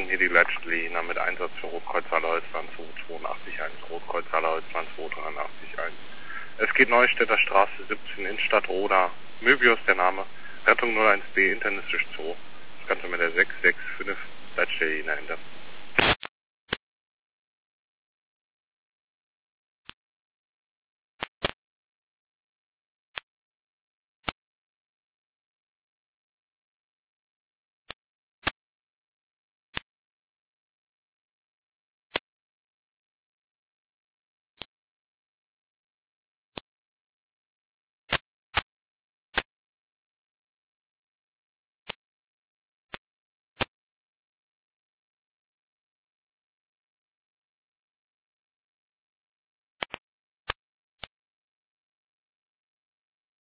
hier die Leitstelle Jena mit Einsatz für Rotkreuz Allerholzland 2881, Rotkreuz Allerholzland 2881. Es geht Neustädter Straße 17, Innenstadt Roda, Möbius der Name, Rettung 01B, internistisch Zoo. Das Ganze mit der 665, Leitstelle Jena Ende.